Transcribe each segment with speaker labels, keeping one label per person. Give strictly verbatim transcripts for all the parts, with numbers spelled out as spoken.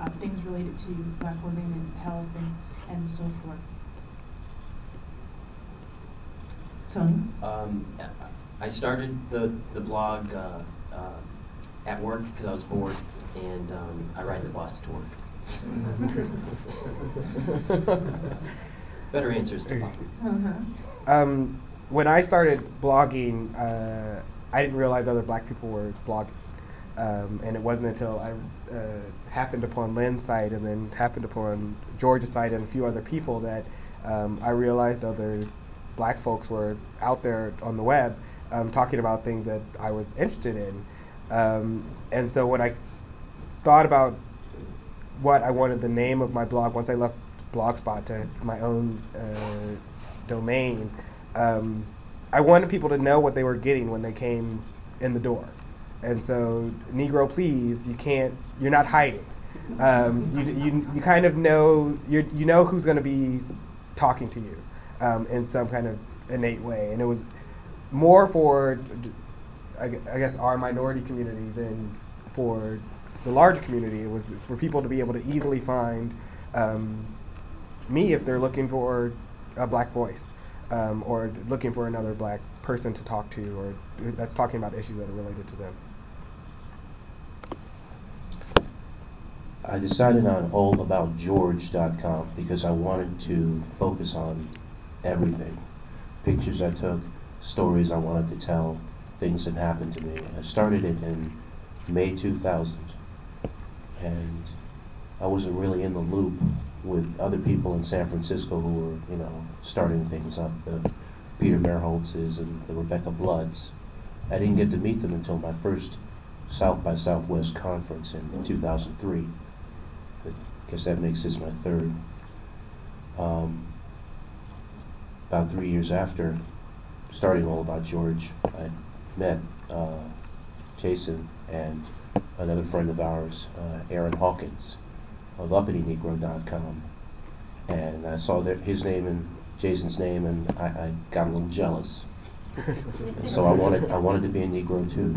Speaker 1: uh, things related to Black women and health and, and so forth.
Speaker 2: Tony?
Speaker 3: Um, I started the, the blog uh, uh, at work because I was bored, and um, I ride the bus to work. Better answers to follow.
Speaker 1: Uh-huh.
Speaker 4: Um, when I started blogging, uh, I didn't realize other Black people were blogging. Um, and it wasn't until I uh, happened upon Lynn's site and then happened upon George's site and a few other people that um, I realized other Black folks were out there on the web um, talking about things that I was interested in. Um, and so when I thought about what I wanted the name of my blog, once I left Blogspot to my own uh, domain, um, I wanted people to know what they were getting when they came in the door. And so, Negro Please, you can't, you're not hiding. Um, you, you, you kind of know, you you know who's going to be talking to you um, in some kind of innate way. And it was more for, I gu- I guess, our minority community than for the large community. It was for people to be able to easily find um, me if they're looking for a Black voice um, or looking for another Black person to talk to or that's talking about issues that are related to them.
Speaker 5: I decided on all about george dot com because I wanted to focus on everything. Pictures I took, stories I wanted to tell, things that happened to me. I started it in May two thousand, and I wasn't really in the loop with other people in San Francisco who were, you know, starting things up, the Peter Merholtzes and the Rebecca Bloods. I didn't get to meet them until my first South by Southwest conference in two thousand three. I guess that makes this my third. Um, about three years after starting All About George, I met uh, Jason and another friend of ours, uh, Aaron Hawkins of uppity negro dot com. And I saw that his name and Jason's name, and I, I got a little jealous. And so I wanted I wanted to be a Negro too.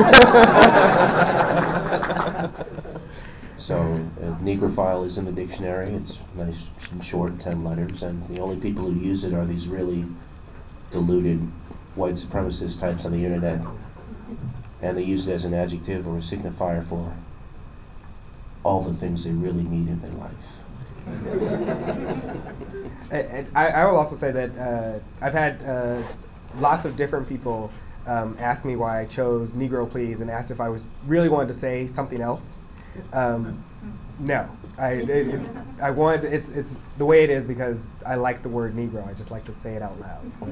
Speaker 5: So uh, Negrophile is in the dictionary. It's nice and short, ten letters, and the only people who use it are these really deluded white supremacist types on the internet, and they use it as an adjective or a signifier for all the things they really need in their life.
Speaker 4: And I, I will also say that uh, I've had uh, lots of different people um, ask me why I chose Negro Please and asked if I was really wanted to say something else. Um, no, I it, it, I wanted it's it's the way it is because I like the word Negro. I just like to say it out loud. So.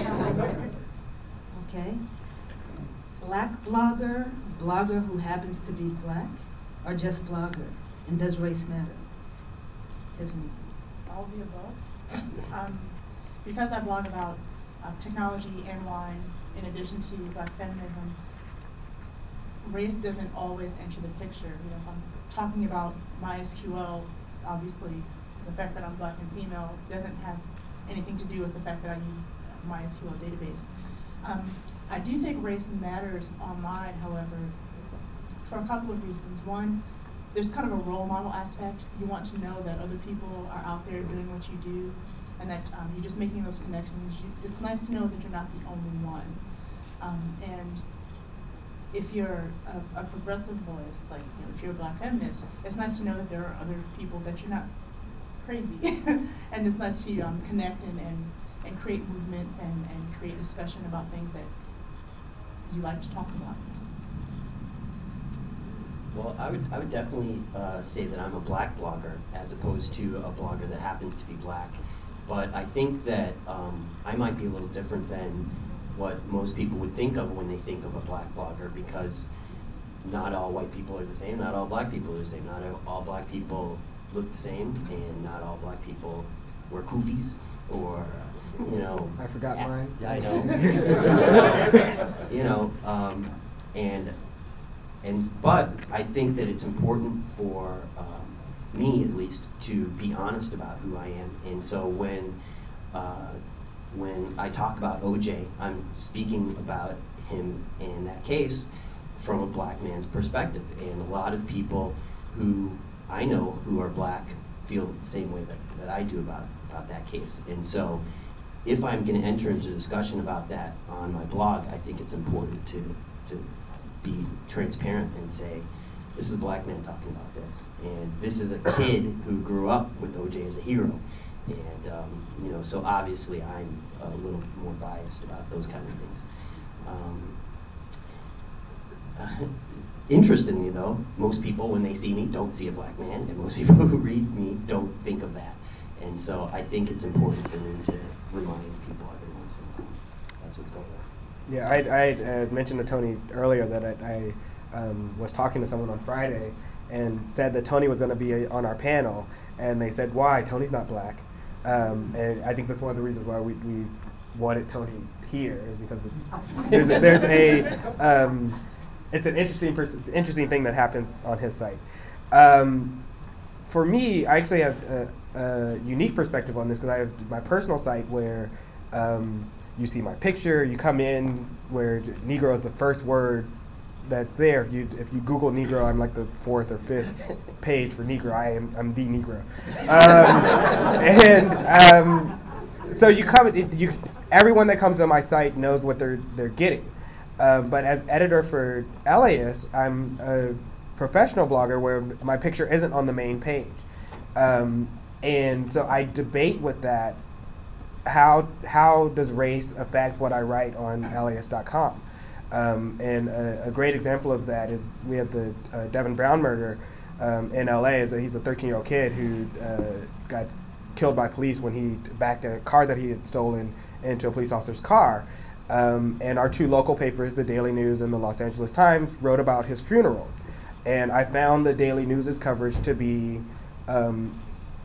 Speaker 2: Okay. Black blogger, blogger who happens to be Black, or just blogger? And does race matter? Tiffany.
Speaker 1: All of the above. um, because I blog about uh, technology and wine, in addition to Black feminism, race doesn't always enter the picture. You know, if I'm talking about MySQL, obviously the fact that I'm Black and female doesn't have anything to do with the fact that I use a MySQL database. Um, I do think race matters online, however, for a couple of reasons. One, there's kind of a role model aspect. You want to know that other people are out there doing what you do, and that um, you're just making those connections. You, it's nice to know that you're not the only one. Um, and if you're a, a progressive voice, like you know, if you're a Black feminist, it's nice to know that there are other people that you're not crazy. And it's nice to um, connect and, and, and create movements and, and create discussion about things that you like to talk about.
Speaker 3: Well, I would I would definitely uh, say that I'm a Black blogger as opposed to a blogger that happens to be Black. But I think that um, I might be a little different than what most people would think of when they think of a Black blogger, because not all white people are the same, not all Black people are the same, not all Black people look the same, and not all Black people wear kufis or, you know.
Speaker 4: I forgot
Speaker 3: yeah,
Speaker 4: mine.
Speaker 3: Yeah, I know. You know, um, and and but I think that it's important for um, me, at least, to be honest about who I am, and so when. Uh, When I talk about O J, I'm speaking about him in that case from a Black man's perspective. And a lot of people who I know who are black feel the same way that, that I do about, about that case. And so if I'm going to enter into a discussion about that on my blog, I think it's important to, to be transparent and say, this is a black man talking about this. And this is a kid who grew up with O J as a hero. And, um, you know, so obviously I'm a little more biased about those kind of things. Um, uh, interestingly, though, most people, when they see me, don't see a black man, and most people who read me don't think of that. And so I think it's important for me to remind people every once in a while that's what's going on.
Speaker 4: Yeah, I, I uh, mentioned to Tony earlier that I, I um, was talking to someone on Friday and said that Tony was going to be a, on our panel, and they said, why? Tony's not black. Um, and I think that's one of the reasons why we, we wanted Tony here is because of, there's a, there's a um, it's an interesting pers- interesting thing that happens on his site. Um, for me, I actually have a, a unique perspective on this because I have my personal site where um, you see my picture, you come in where Negro is the first word that's there. If you if you Google Negro, I'm like the fourth or fifth page for Negro. I am I'm the Negro, um, and um, so you come. It, you everyone that comes to my site knows what they're they're getting. Uh, but as editor for Alias, I'm a professional blogger where my picture isn't on the main page, um, and so I debate with that. How how does race affect what I write on alias dot com? Um, and a, a great example of that is we had the uh, Devin Brown murder um, in L A. So he's a thirteen-year-old kid who uh, got killed by police when he backed a car that he had stolen into a police officer's car. Um, and our two local papers, the Daily News and the Los Angeles Times, wrote about his funeral. And I found the Daily News' coverage to be um,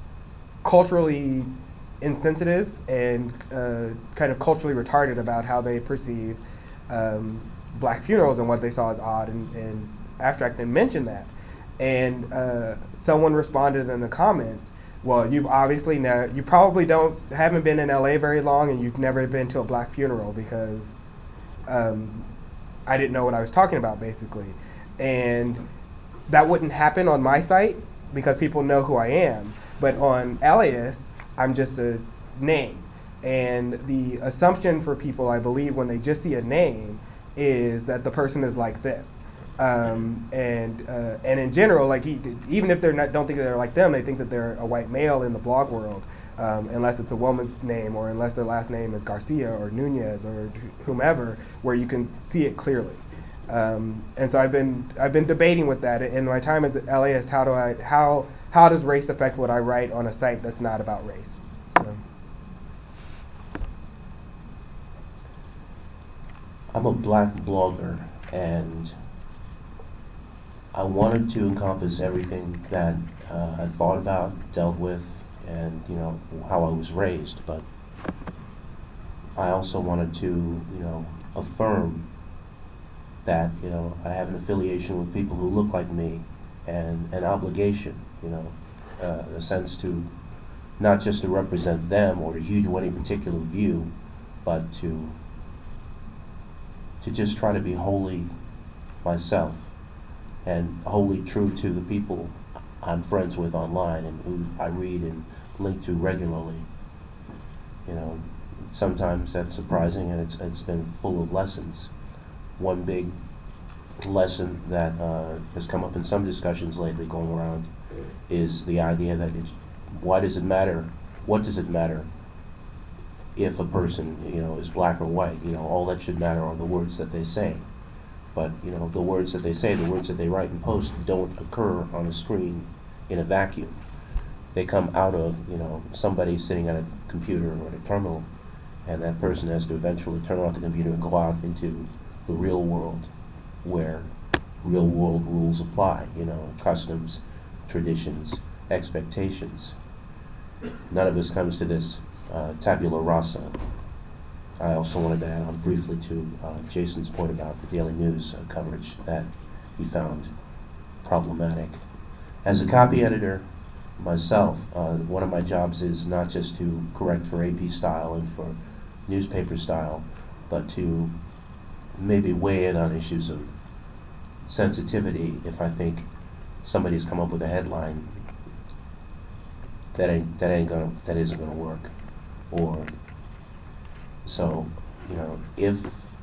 Speaker 4: culturally insensitive and uh, kind of culturally retarded about how they perceive um, black funerals and what they saw as odd and, and abstract, and mentioned that. And uh, someone responded in the comments, well, you've obviously never, you probably don't, haven't been in L A very long and you've never been to a black funeral because um, I didn't know what I was talking about, basically. And that wouldn't happen on my site because people know who I am. But on Alias, I'm just a name. And the assumption for people, I believe, when they just see a name is that the person is like them. Um, and uh, and in general, like he, even if they're not, don't think that they're like them, they think that they're a white male in the blog world, um, unless it's a woman's name or unless their last name is Garcia or Nunez or whomever, where you can see it clearly. Um, and so I've been I've been debating with that. In my time as Alias, how do I how how does race affect what I write on a site that's not about race? So.
Speaker 5: I'm a black blogger, and I wanted to encompass everything that uh, I thought about, dealt with, and you know how I was raised. But I also wanted to, you know, affirm that you know I have an affiliation with people who look like me, and an obligation, you know, uh, a sense to not just to represent them or to hew to any particular view, but to to just try to be wholly myself and wholly true to the people I'm friends with online and who I read and link to regularly. You know, sometimes that's surprising, and it's it's been full of lessons. One big lesson that uh, has come up in some discussions lately going around is the idea that it's, why does it matter? What does it matter if a person, you know, is black or white? You know, all that should matter are the words that they say. But, you know, the words that they say, the words that they write and post don't occur on a screen in a vacuum. They come out of, you know, somebody sitting at a computer or at a terminal, and that person has to eventually turn off the computer and go out into the real world where real world rules apply, you know, customs, traditions, expectations. None of this comes to this uh, tabula rasa. I also wanted to add on briefly to uh, Jason's point about the Daily News uh, coverage that he found problematic. As a copy editor myself, uh, one of my jobs is not just to correct for A P style and for newspaper style, but to maybe weigh in on issues of sensitivity if I think somebody's come up with a headline that ain't that ain't gonna that isn't gonna work, or so you know if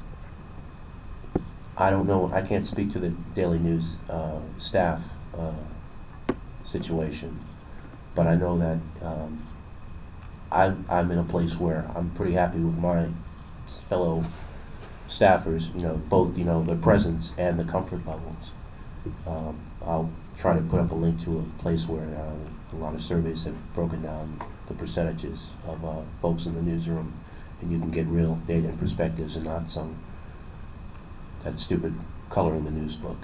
Speaker 5: I don't know, I can't speak to the Daily News uh, staff uh, situation, but I know that um, I'm I'm in a place where I'm pretty happy with my fellow staffers, you know, both, you know, their presence and the comfort levels. Um, I'll try to put up a link to a place where uh, a lot of surveys have broken down the percentages of uh, folks in the newsroom, and you can get real data and perspectives and not some that stupid color in the news book.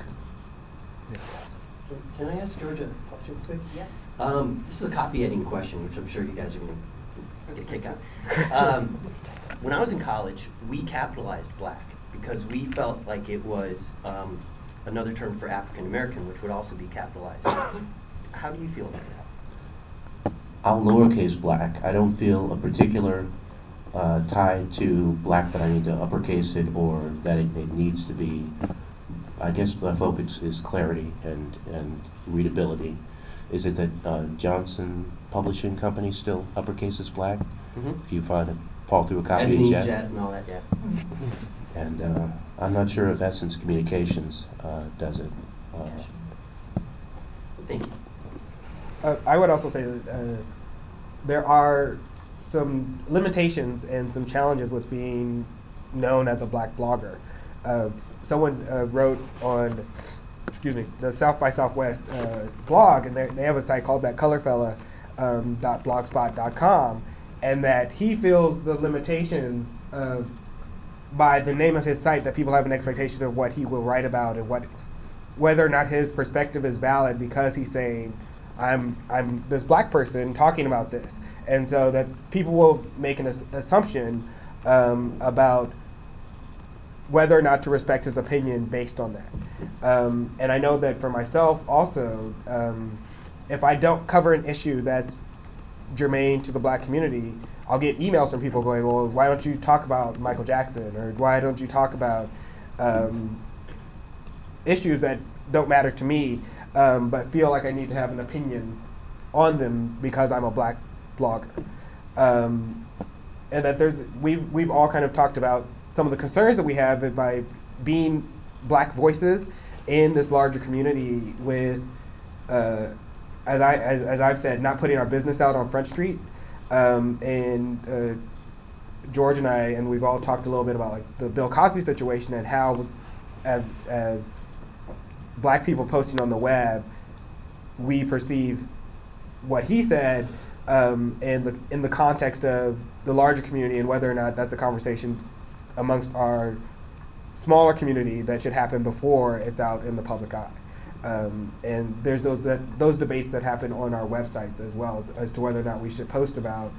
Speaker 3: Can, can I ask Georgia a question quick?
Speaker 1: Yes.
Speaker 3: Um, this is a copy editing question, which I'm sure you guys are going to get a kick out. Um, when I was in college, we capitalized black because we felt like it was um, another term for African American, which would also be capitalized. How do you feel about that?
Speaker 5: I'll lowercase black. I don't feel a particular uh, tie to black that I need to uppercase it or that it, it needs to be. I guess the focus is clarity and, and readability. Is it that uh, Johnson Publishing Company still uppercases black?
Speaker 3: Mm-hmm.
Speaker 5: If you find it, fall through a copy
Speaker 3: Editing
Speaker 5: of Jet.
Speaker 3: jet and all that, yeah.
Speaker 5: And uh, I'm not sure if Essence Communications uh, does it. Uh,
Speaker 3: Thank you.
Speaker 4: Uh, I would also say that uh, there are some limitations and some challenges with being known as a black blogger. Uh, someone uh, wrote on, excuse me, the South by Southwest uh, blog, and they they have a site called that colorfella um, dot blogspot dot com, and that he feels the limitations of by the name of his site that people have an expectation of what he will write about and what whether or not his perspective is valid because he's saying I'm I'm this black person talking about this, and so that people will make an as- assumption um, about whether or not to respect his opinion based on that. Um, and I know that for myself also, um, if I don't cover an issue that's germane to the black community, I'll get emails from people going, well, why don't you talk about Michael Jackson? Or why don't you talk about um, issues that don't matter to me, um, but feel like I need to have an opinion on them because I'm a black blogger. Um, and that there's, we've, we've all kind of talked about some of the concerns that we have by being black voices in this larger community with, uh, as, I, as, as I've said, not putting our business out on Front Street. Um, and uh, George and I, and we've all talked a little bit about like the Bill Cosby situation and how, as as black people posting on the web, we perceive what he said um, in the in the context of the larger community and whether or not that's a conversation amongst our smaller community that should happen before it's out in the public eye. Um, and there's those that, those debates that happen on our websites as well as to whether or not we should post about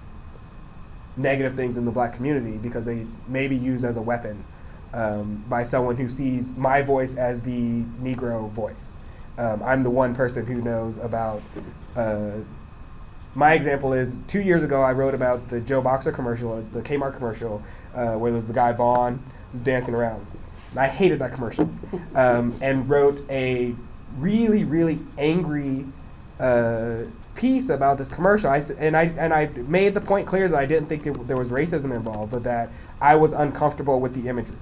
Speaker 4: negative things in the black community because they may be used as a weapon um, by someone who sees my voice as the Negro voice. Um, I'm the one person who knows about. Uh, my example is two years ago I wrote about the Joe Boxer commercial, the Kmart commercial, uh, where there was the guy Vaughn who's dancing around. And I hated that commercial, um, and wrote a really, really angry uh, piece about this commercial. I s- and I and I made the point clear that I didn't think it, there was racism involved, but that I was uncomfortable with the imagery.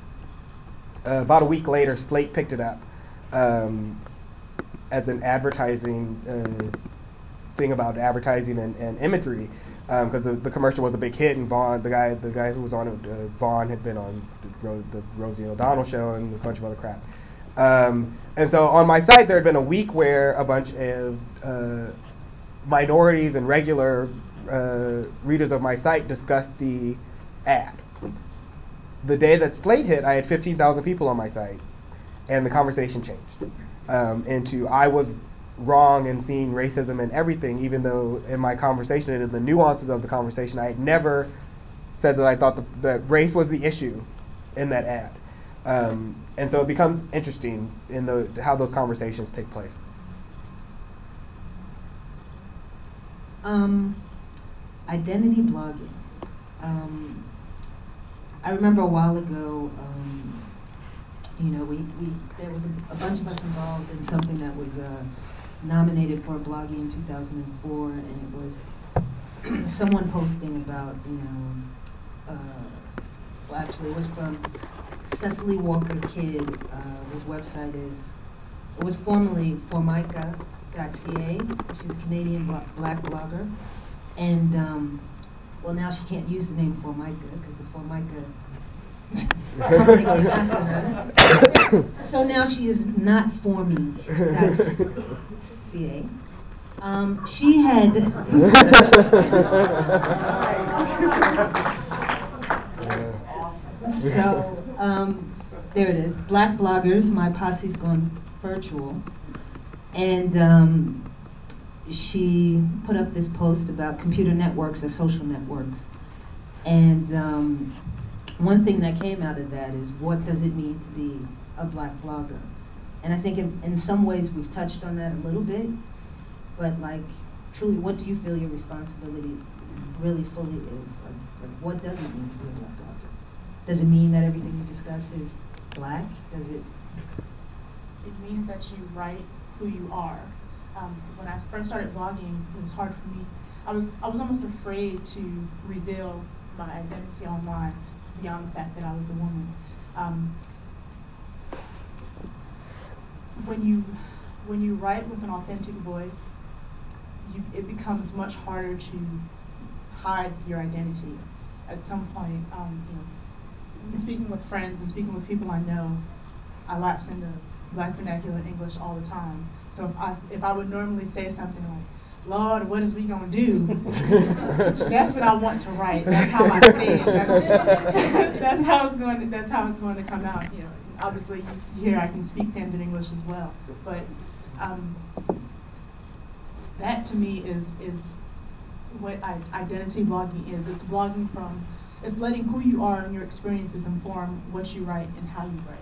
Speaker 4: Uh, about a week later, Slate picked it up um, as an advertising uh, thing about advertising and, and imagery. Because um, the, the commercial was a big hit, and Vaughn, the guy, the guy who was on it, uh, Vaughn had been on the, Ro- the Rosie O'Donnell show and a bunch of other crap. Um, and so on my site, there had been a week where a bunch of uh, minorities and regular uh, readers of my site discussed the ad. The day that Slate hit, I had fifteen thousand people on my site, and the conversation changed um, into I was wrong in seeing racism in everything, even though in my conversation and in the nuances of the conversation, I had never said that I thought the, that race was the issue in that ad. Um, and so it becomes interesting in the how those conversations take place.
Speaker 2: Um, identity blogging. Um, I remember a while ago, um, you know, we, we there was a, a bunch of us involved in something that was uh, nominated for a blogging in two thousand four, and it was someone posting about, you know, uh, well, actually, it was from Cecily Walker Kidd, uh, whose website is, it was formerly formica dot c a. She's a Canadian blo- black blogger. And, um, well, now she can't use the name Formica because the Formica company goes after her. So now she is not Formi. That's C A. Um, she had. So, um, there it is. Black bloggers, my posse's gone virtual. And um, she put up this post about computer networks as social networks. And um, one thing that came out of that is, what does it mean to be a black blogger? And I think in, in some ways we've touched on that a little bit, but like, truly, what do you feel your responsibility really fully is? Like, like what does it mean to be a black blogger? Does it mean that everything you discuss is black? Does it?
Speaker 1: It means that you write who you are. Um, when I first started blogging, it was hard for me. I was I was almost afraid to reveal my identity online beyond the fact that I was a woman. Um, when you when you write with an authentic voice, you, it becomes much harder to hide your identity. At some point, um, you know, in speaking with friends and speaking with people I know, I lapse into black vernacular English all the time. So if I if I would normally say something like, "Lord, what is we gonna do?" That's what I want to write. That's how I say it. That's, that's how it's going. To, that's how it's going to come out. You know, obviously you hear I can speak standard English as well, but um, that to me is is what I, identity blogging is. It's blogging from, it's letting who you are and your experiences inform what you write and how you write.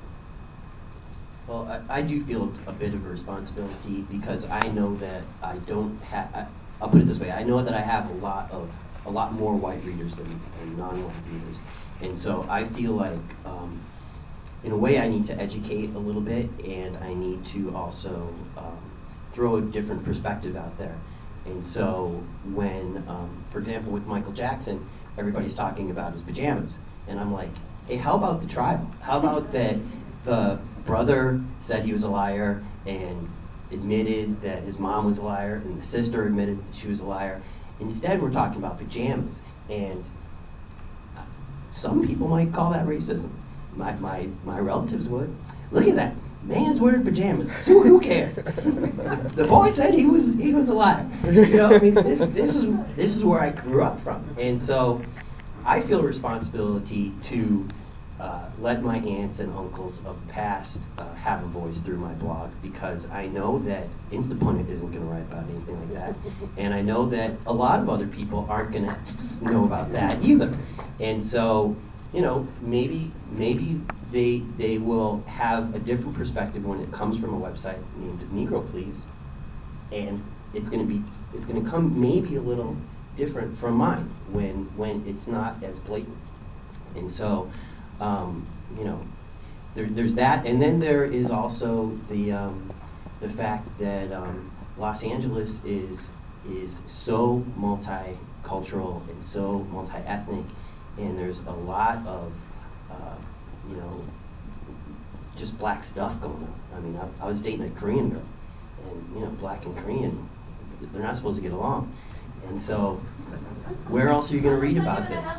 Speaker 3: Well, I, I do feel a bit of a responsibility because I know that I don't have, I'll put it this way, I know that I have a lot of, a lot more white readers than, than non-white readers. And so I feel like, um, in a way I need to educate a little bit, and I need to also um, throw a different perspective out there. And so when, um, for example, with Michael Jackson, everybody's talking about his pajamas. And I'm like, hey, how about the trial? How about that the brother said he was a liar and admitted that his mom was a liar, and the sister admitted that she was a liar. Instead, we're talking about pajamas. And some people might call that racism. My, my, my relatives would. Look at that. Man's wearing pajamas. So who cares? the, the boy said he was he was a liar. You know, I mean, this this is this is where I grew up from, and so I feel a responsibility to uh, let my aunts and uncles of the past uh, have a voice through my blog, because I know that Instapundit isn't going to write about anything like that, and I know that a lot of other people aren't going to know about that either, and so you know maybe maybe. They, they will have a different perspective when it comes from a website named Negro Please, and it's going to be it's going to come maybe a little different from mine when when it's not as blatant. And so, um, you know, there, there's that, and then there is also the um, the fact that um, Los Angeles is is so multicultural and so multi-ethnic, and there's a lot of uh, you know, just black stuff going on. I mean, I, I was dating a Korean girl, and you know, black and Korean, they're not supposed to get along. And so, where else are you going to read about this?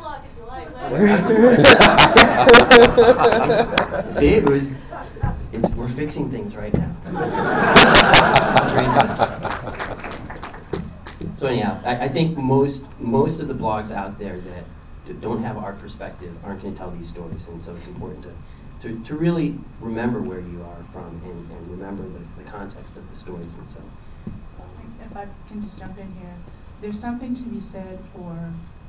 Speaker 3: See, it was, it's, we're fixing things right now. So anyhow, I, I think most most of the blogs out there that don't have our perspective aren't going to tell these stories, and so it's important to, to, to really remember where you are from and, and remember the, the context of the stories. And so, um,
Speaker 1: if I can just jump in here, there's something to be said for,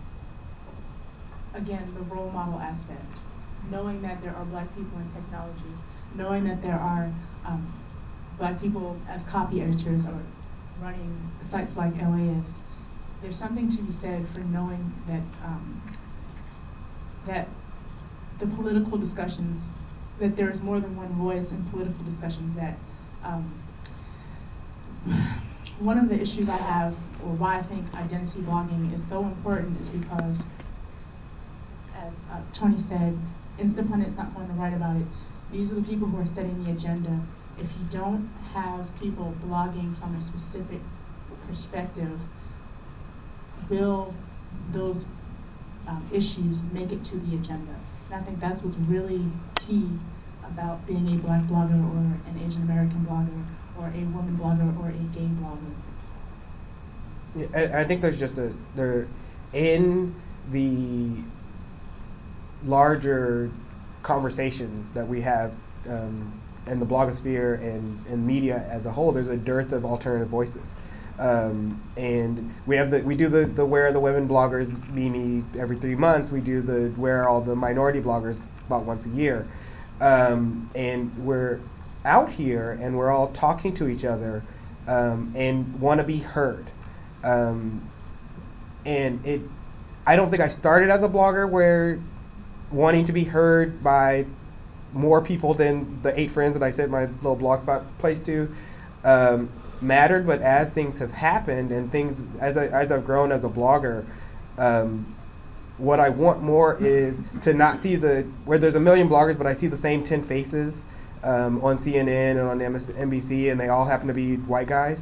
Speaker 1: again, the role model aspect. Knowing that there are black people in technology, knowing that there are um, black people as copy editors or running sites like LAist. There's something to be said for knowing that um, that the political discussions that there is more than one voice in political discussions, that um, one of the issues I have, or why I think identity blogging is so important, is because, as uh, Tony said, Instapundit is not going to write about it. These are the people who are setting the agenda. If you don't have people blogging from a specific perspective, will those um, issues make it to the agenda? And I think that's what's really key about being a black blogger, or an Asian American blogger, or a woman blogger, or a gay blogger.
Speaker 4: Yeah, I, I think there's just a, there, in the larger conversation that we have um, in the blogosphere and in media as a whole, there's a dearth of alternative voices. Um, and we have the we do the, the Where Are the Women Bloggers Mimi every three months. We do the Where Are All the Minority Bloggers about once a year. Um, and we're out here and we're all talking to each other um, and want to be heard. Um, and it, I don't think I started as a blogger where wanting to be heard by more people than the eight friends that I set my little blogspot place to um, mattered, but as things have happened and things, as, I, as I've grown as a blogger, um, what I want more is to not see the, where there's a million bloggers, but I see the same ten faces um, on C N N and on M S N B C, and they all happen to be white guys.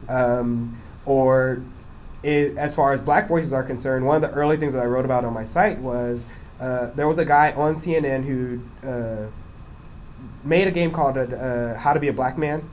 Speaker 4: Um, or it, as far as black voices are concerned, one of the early things that I wrote about on my site was uh, there was a guy on C N N who uh, made a game called uh, How to Be a Black Man.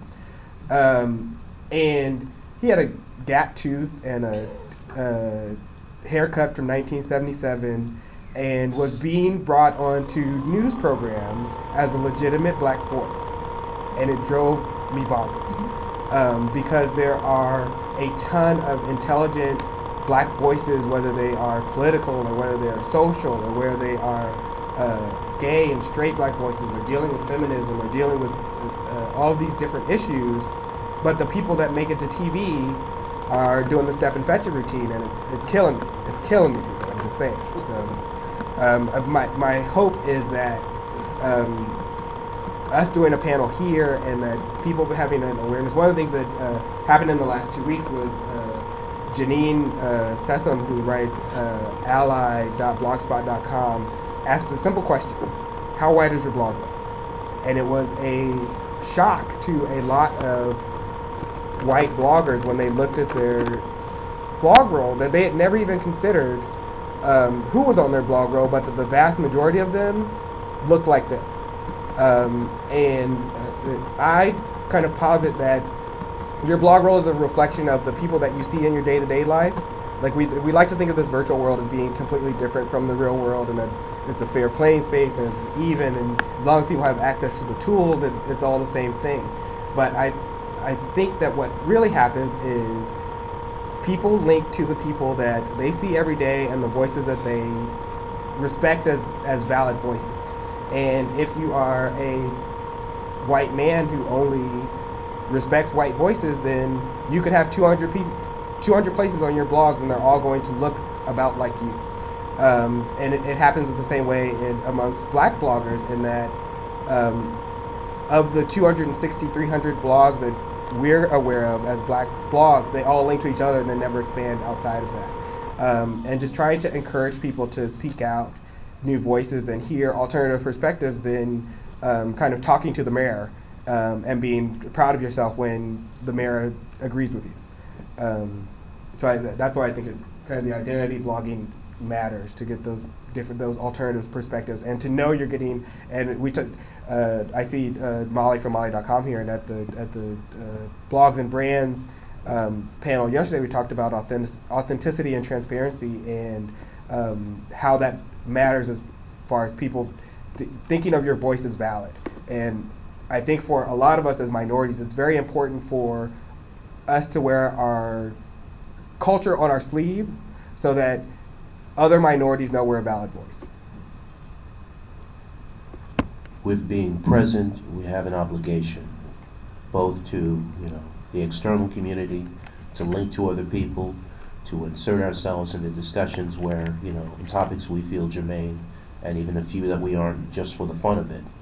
Speaker 4: Um, and he had a gap tooth and a uh, haircut from nineteen seventy-seven, and was being brought onto news programs as a legitimate black voice, and it drove me bonkers um, because there are a ton of intelligent black voices, whether they are political or whether they are social or whether they are uh, gay and straight black voices, or dealing with feminism, or dealing with uh, all of these different issues. But the people that make it to T V are doing the step and fetch it routine, and it's it's killing me. It's killing me. I'm just saying. So, um, uh, my my hope is that um, us doing a panel here, and that people having an awareness. One of the things that uh, happened in the last two weeks was uh, Janine uh, Sessom, who writes uh, ally dot blogspot dot com, asked a simple question: how white is your blog? And it was a shock to a lot of white bloggers when they looked at their blog roll that they had never even considered um, who was on their blog roll, but that the vast majority of them looked like them. Um, and uh, I kind of posit that your blog roll is a reflection of the people that you see in your day-to-day life. Like we we like to think of this virtual world as being completely different from the real world, and that it's a fair playing space and it's even, and as long as people have access to the tools, it, it's all the same thing. But I I think that what really happens is people link to the people that they see every day and the voices that they respect as, as valid voices. And if you are a white man who only respects white voices, then you could have two hundred pieces, two hundred places on your blogs, and they're all going to look about like you. Um, and it, it happens in the same way in, amongst black bloggers, in that um, of the two hundred sixty, three hundred blogs that we're aware of as black blogs, they all link to each other and then never expand outside of that. Um, and just trying to encourage people to seek out new voices and hear alternative perspectives, then um, kind of talking to the mayor um, and being proud of yourself when the mayor agrees with you. Um, so I, that's why I think it, kind of the identity blogging matters, to get those different, those alternative perspectives, and to know you're getting, and we took, uh, I see uh, Molly from Molly dot com here, and at the at the uh, blogs and brands um, panel yesterday, we talked about authentic, authenticity and transparency, and um, how that matters as far as people th- thinking of your voice as valid. And I think for a lot of us as minorities, it's very important for us to wear our culture on our sleeve, so that other minorities know we're a valid voice.
Speaker 5: With being present, we have an obligation, both to, you know, the external community, to link to other people, to insert ourselves into discussions where, you know, in topics we feel germane, and even a few that we aren't, just for the fun of it.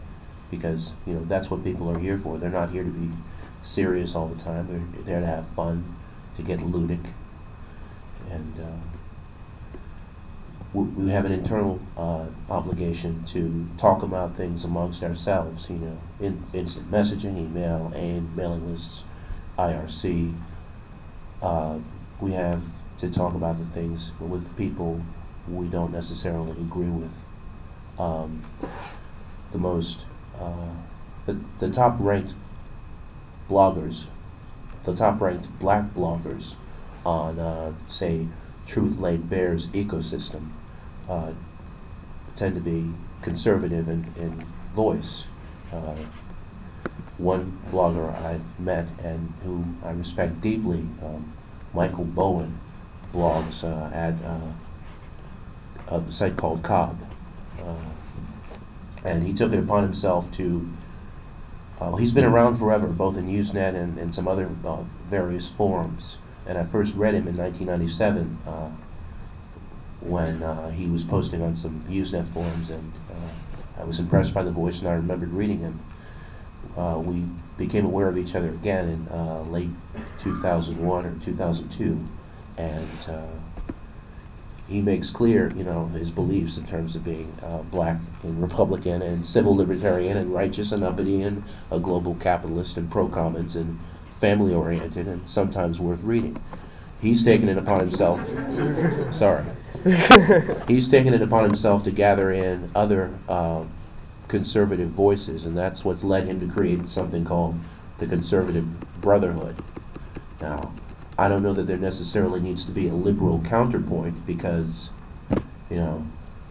Speaker 5: because, you know, that's what people are here for. They're not here to be serious all the time. They're there to have fun, to get ludic. And uh, we, we have an internal uh, obligation to talk about things amongst ourselves, you know, in instant messaging, email, AIM, mailing lists, I R C. Uh, we have to talk about the things with people we don't necessarily agree with. Um, the most, uh, the, the top ranked bloggers, the top ranked black bloggers on, uh, say, Truth Laid Bare's ecosystem uh, tend to be conservative in, in voice. Uh, one blogger I've met and who I respect deeply, um, Michael Bowen, blogs uh, at uh, a site called Cobb. Uh, and he took it upon himself to, uh, well, he's been around forever, both in Usenet and, and some other uh, various forums. And I first read him in nineteen ninety-seven uh, when uh, he was posting on some Usenet forums, and uh, I was impressed by the voice, and I remembered reading him. Uh, we became aware of each other again in uh, late two thousand one or two thousand two, and uh, he makes clear, you know, his beliefs in terms of being uh, black and Republican and civil libertarian and righteous and uppity and a global capitalist and pro-commons and family-oriented and sometimes worth reading. He's taken it upon himself, sorry, he's taken it upon himself to gather in other uh, conservative voices, and that's what's led him to create something called the Conservative Brotherhood. Now, I don't know that there necessarily needs to be a liberal counterpoint because, you know,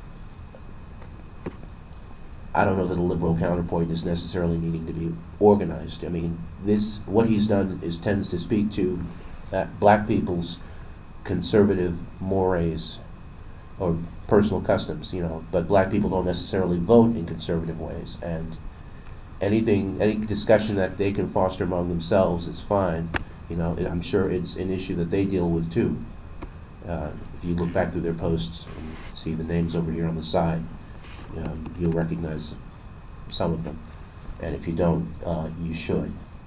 Speaker 5: I don't know that a liberal counterpoint is necessarily needing to be organized. I mean, this, what he's done is tends to speak to uh, black people's conservative mores or personal customs, you know, but black people don't necessarily vote in conservative ways, and anything, any discussion that they can foster among themselves is fine. You know, I'm sure it's an issue that they deal with too. Uh, if you look back through their posts and see the names over here on the side, um, you'll recognize some of them. And if you don't, uh, you should.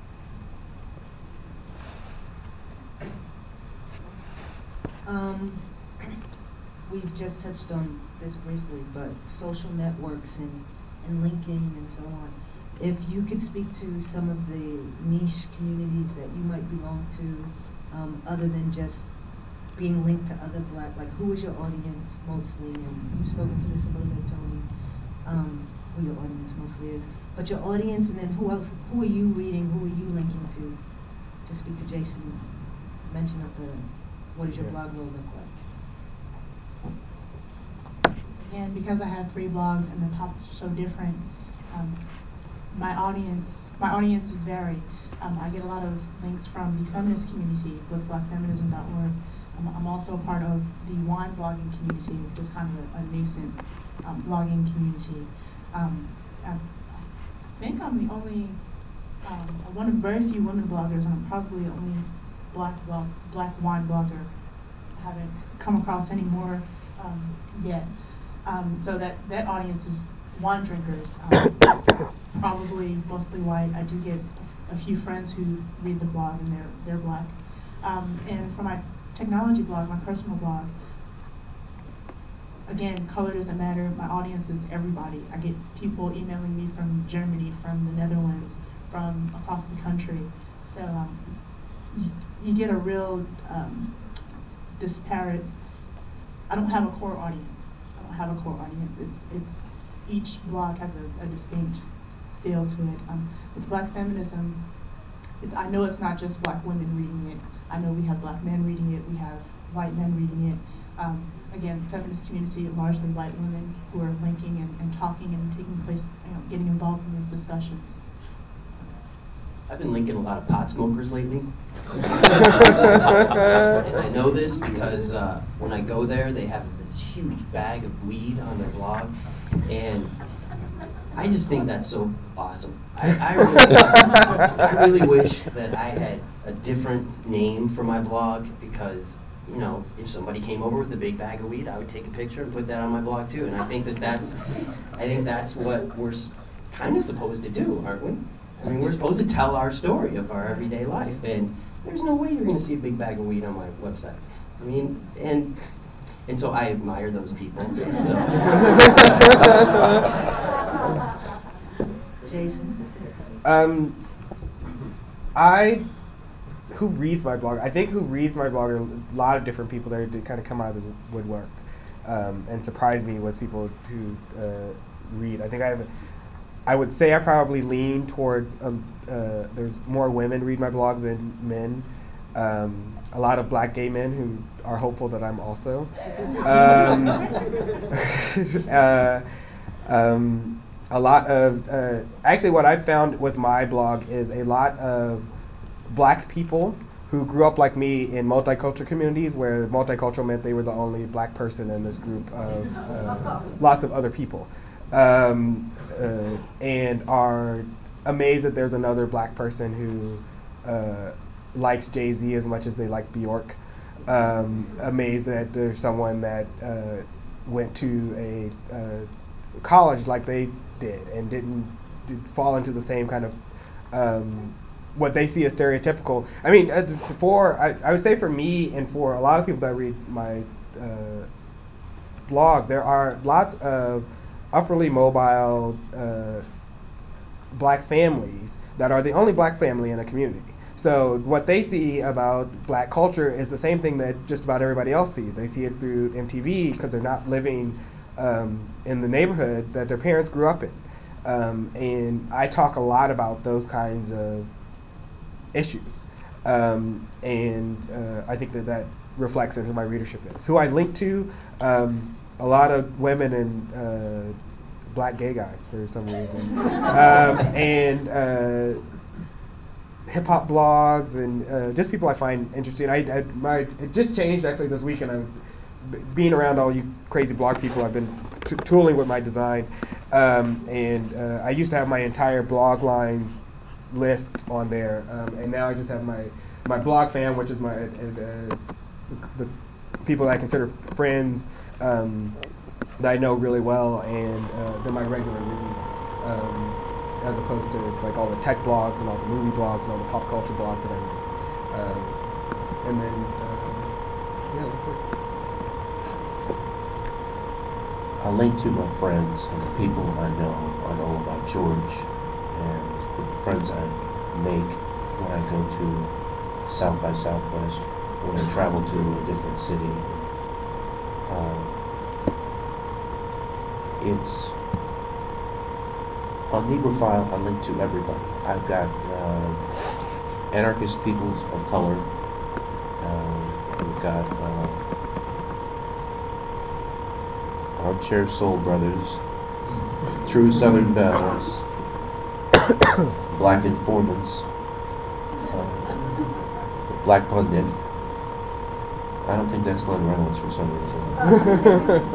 Speaker 2: Um, we've just touched on this briefly, but social networks and, and linking and so on. If you could speak to some of the niche communities that you might belong to, um, other than just being linked to other black, like who is your audience mostly? And you've spoken to this a little bit, Tony, um, who your audience mostly is. But your audience, and then who else, who are you reading, who are you linking to, to speak to Jason's mention of the, what does your blog will look like?
Speaker 1: Again, because I have three blogs and the topics are so different, um, my audience, my audiences vary. Um, I get a lot of links from the feminist community with black feminism dot org. Um, I'm also a part of the wine blogging community, which is kind of a, a nascent um, blogging community. Um, I, I think I'm the only, um, one of very few women bloggers, and I'm probably the only black blog, black wine blogger. I haven't come across any more um, yet. Um, so that, that audience is wine drinkers. Um, probably mostly white. I do get a few friends who read the blog and they're they're black. Um, and for my technology blog, my personal blog, again, color doesn't matter. My audience is everybody. I get people emailing me from Germany, from the Netherlands, from across the country. So um, you, you get a real um, disparate. I don't have a core audience. I don't have a core audience. It's it's each blog has a, a distinct feel to it. Um, with black feminism, it, I know it's not just black women reading it. I know we have black men reading it. We have white men reading it. Um, again, feminist community, largely white women who are linking and, and talking and taking place, you know, getting involved in these discussions.
Speaker 3: I've been linking a lot of pot smokers lately. And I know this because uh, when I go there, they have this huge bag of weed on their blog, and I just think that's so awesome. I, I, really, I really wish that I had a different name for my blog, because, you know, if somebody came over with a big bag of weed, I would take a picture and put that on my blog too. And I think that that's, I think that's what we're kind of supposed to do, aren't we? I mean, we're supposed to tell our story of our everyday life, and there's no way you're going to see a big bag of weed on my website. I mean, and and so I admire those people. So.
Speaker 2: Jason?
Speaker 4: Um, I, who reads my blog? I think who reads my blog are a lot of different people that are, kind of come out of the woodwork um, and surprise me with people who uh, read. I think I have, a, I would say I probably lean towards, um, uh, there's more women read my blog than men. Um, a lot of black gay men who are hopeful that I'm also. Um, uh, um, a lot of, uh, actually what I found with my blog is a lot of black people who grew up like me in multicultural communities where multicultural meant they were the only black person in this group of uh, lots of other people. Um, uh, and are amazed that there's another black person who uh, likes Jay-Z as much as they like Bjork. Um, amazed that there's someone that uh, went to a uh, college like they did and didn't did fall into the same kind of um, what they see as stereotypical. I mean, uh, for I, I would say for me and for a lot of people that read my uh, blog, there are lots of upperly mobile uh, black families that are the only black family in a community. So what they see about black culture is the same thing that just about everybody else sees. They see it through M T V because they're not living um, in the neighborhood that their parents grew up in. Um, and I talk a lot about those kinds of issues. Um, and uh, I think that that reflects into my readership is. Who I link to, um, a lot of women and uh, black gay guys for some reason. um, and uh, hip hop blogs and uh, just people I find interesting. I, I my it just changed actually this weekend. I'm b- being around all you crazy blog people. I've been t- tooling with my design, um, and uh, I used to have my entire blog lines list on there, um, and now I just have my my blog fam, which is my uh, uh, the, the people that I consider friends um, that I know really well, and uh, they're my regular reads. Um, as opposed to like all the tech blogs and all the movie blogs and all the pop culture blogs that I read. Um, and then, uh, yeah, that's it.
Speaker 5: I link to my friends and the people I know. I know about George and the friends I make when I go to South by Southwest, when I travel to a different city. Um, it's On Negrophile, I link to everybody. I've got uh, anarchist peoples of color. Uh, we've got uh, Armchair Soul Brothers, True Southern Bells, Black Informants, uh, Black Pundit. I don't think that's Glenn Reynolds for some reason.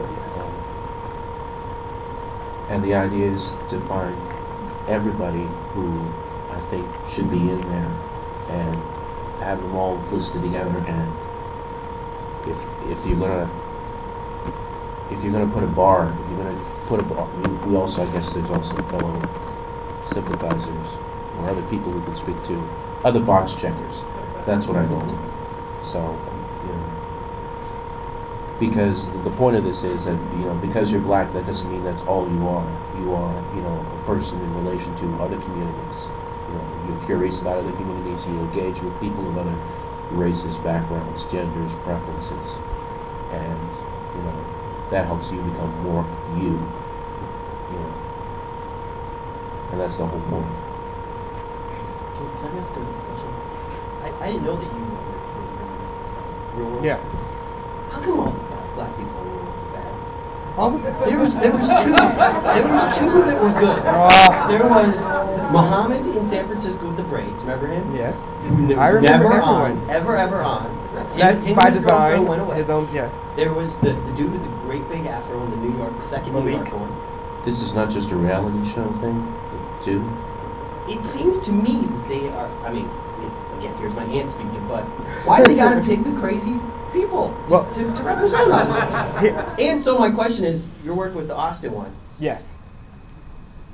Speaker 5: And the idea is to find everybody who I think should be in there and have them all listed together. And if if you're gonna if you're gonna put a bar, if you're gonna put a bar, we, we also I guess there's also fellow sympathizers or other people who can speak to other box checkers. That's what I call them. So you know. Because the point of this is that, you know, because you're black, that doesn't mean that's all you are. You are, you know, a person in relation to other communities. You know, you're curious about other communities, you engage with people of other races, backgrounds, genders, preferences. And, you know, that helps you become more you. You know. And that's the whole point.
Speaker 3: Can, can I ask a question? I, I didn't know that you worked for Real World.
Speaker 4: Yeah.
Speaker 3: How come all the black people were bad?
Speaker 4: All the
Speaker 3: There was there was two there was two that were good.
Speaker 4: Oh.
Speaker 3: There was Muhammad in San Francisco with the braids. Remember him?
Speaker 4: Yes.
Speaker 3: Who was
Speaker 4: I remember
Speaker 3: never
Speaker 4: everyone.
Speaker 3: on, ever ever on. Him-
Speaker 4: That's
Speaker 3: him
Speaker 4: by
Speaker 3: and his girlfriend
Speaker 4: design.
Speaker 3: Went away.
Speaker 4: His own, yes.
Speaker 3: There was the, the dude with the great big afro in the New York, the second New
Speaker 4: Malik.
Speaker 3: York one.
Speaker 5: This is not just a reality show thing, too?
Speaker 3: It seems to me that they are. I mean, again, here's my aunt speaking, but why they gotta pick the crazy people to,
Speaker 4: Well-
Speaker 3: to, to represent us?
Speaker 4: Here-
Speaker 3: And so my question is, you're working with the Austin one.
Speaker 4: Yes.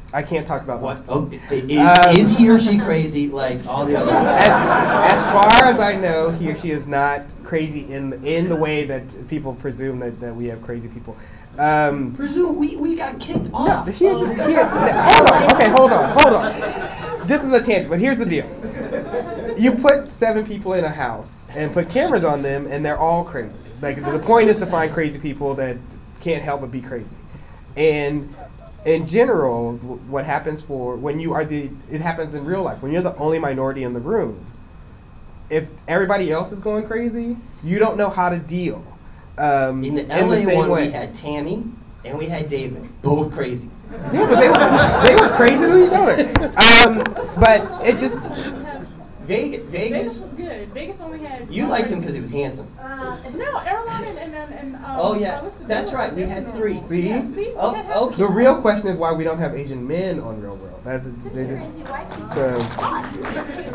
Speaker 4: I can't talk about
Speaker 3: What?
Speaker 4: Boston.
Speaker 3: Oh, i- i-
Speaker 4: Um,
Speaker 3: is, is he or she crazy like all the
Speaker 4: As,
Speaker 3: others?
Speaker 4: as far as I know, he or she is not crazy in the, in the way that people presume that, that we have crazy people. Um,
Speaker 3: Presume we, we got kicked
Speaker 4: no,
Speaker 3: off.
Speaker 4: here's,
Speaker 3: of-
Speaker 4: here, hold on. Okay, hold on, hold on. This is a tangent, but here's the deal. You put seven people in a house and put cameras on them, and they're all crazy. Like the point is to find crazy people that can't help but be crazy. And in general, w- what happens for when you are the, it happens in real life. When you're the only minority in the room, if everybody else is going crazy, you don't know how to deal. Um,
Speaker 3: In the L A
Speaker 4: same
Speaker 3: one,
Speaker 4: way.
Speaker 3: we had Tammy and we had David, both crazy.
Speaker 4: Yeah, but they were, they were crazy to each other. Um, but it just,
Speaker 3: Vegas,
Speaker 1: Vegas
Speaker 3: Vegas,
Speaker 1: was good. Vegas only had.
Speaker 3: you liked him because he was handsome.
Speaker 1: Uh, no, Airline and and and. and um,
Speaker 3: Oh, yeah.
Speaker 1: uh, what's the-
Speaker 3: That's
Speaker 1: they
Speaker 3: right.
Speaker 1: were-
Speaker 3: We
Speaker 1: they
Speaker 3: had
Speaker 1: were
Speaker 3: three.
Speaker 1: normal.
Speaker 4: See?
Speaker 1: Yeah, see?
Speaker 3: Oh,
Speaker 1: We had-
Speaker 3: okay.
Speaker 4: the real question is why we don't have Asian men on Real World. That's a, they
Speaker 6: There's
Speaker 4: just,
Speaker 6: crazy white people.
Speaker 4: so.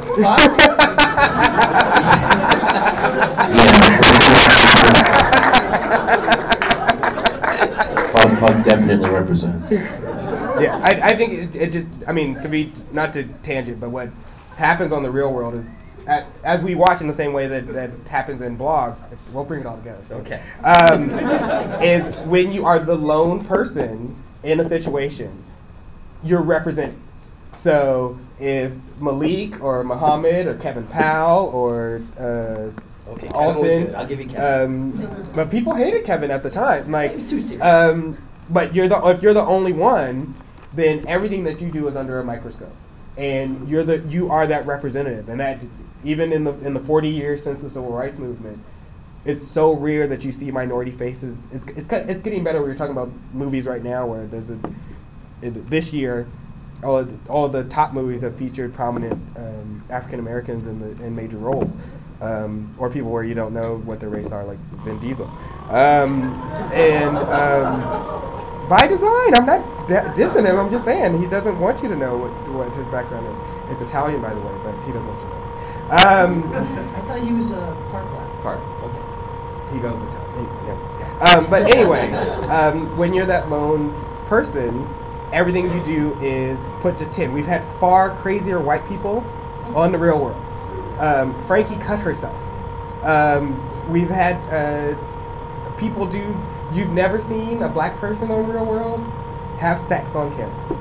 Speaker 5: Pug, Pug definitely represents.
Speaker 4: Yeah, I, I think it, it just, I mean, to be, not to tangent, but what happens on the real world is, at, as we watch in the same way that, that happens in blogs, we'll bring it all together. So,
Speaker 3: Okay.
Speaker 4: Um, is when you are the lone person in a situation, you're represented. So if Malik or Muhammad or Kevin Powell or uh,
Speaker 3: Okay, Kevin was
Speaker 4: Alton,
Speaker 3: good. I'll give you Kevin.
Speaker 4: um, but people hated Kevin at the time. Like,
Speaker 3: He's too serious.
Speaker 4: um, but you're the if you're the only one, then everything that you do is under a microscope, and you're the you are that representative. And that even in the in the forty years since the civil rights movement, it's so rare that you see minority faces. It's it's got- it's getting better. We're talking about movies right now where there's the it, this year. All of, the, all of the top movies have featured prominent um, African Americans in the in major roles, um, or people where you don't know what their race are, like Vin Diesel. Um, and um, by design, I'm not d- dissing him. I'm just saying he doesn't want you to know what, what his background is. It's Italian, by the way, but he doesn't want you to know. Um,
Speaker 3: I thought he was uh, part black.
Speaker 4: part.
Speaker 3: Okay.
Speaker 4: He goes Italian. He- yeah. Um, but anyway, um, when you're that lone person, everything you do is put to ten. We've had far crazier white people on the Real World. Um, Frankie cut herself. Um, we've had uh, people do. You've never seen a black person on Real World have sex on camera.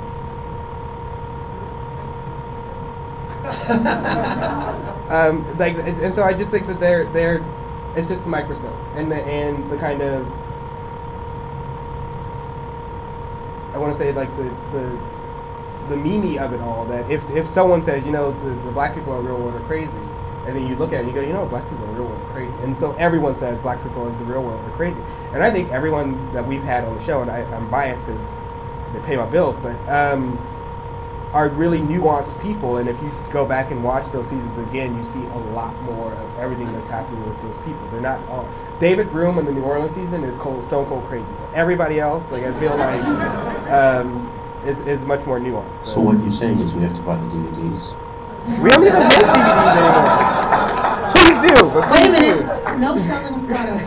Speaker 4: um, like, it's- and so I just think that they're they're. It's just a microscope, and the and the kind of. I want to say like the the the meme of it all, that if if someone says, you know, the, the black people in the real world are crazy, and then you look at it and you go, you know, black people in the real world are crazy, and so everyone says black people in the real world are crazy, and I think everyone that we've had on the show, and I, I'm biased because they pay my bills, but um, are really nuanced people, and if you go back and watch those seasons again, you see a lot more of everything that's happening with those people. They're not all. David Broom in the New Orleans season is cold, stone cold crazy. But everybody else, like I feel like, um, is, is much more nuanced.
Speaker 5: So what you're saying is we have to buy the D V Ds?
Speaker 4: We don't even make D V Ds anymore. Please do, but
Speaker 2: Wait a
Speaker 4: please do.
Speaker 2: minute, no selling of product.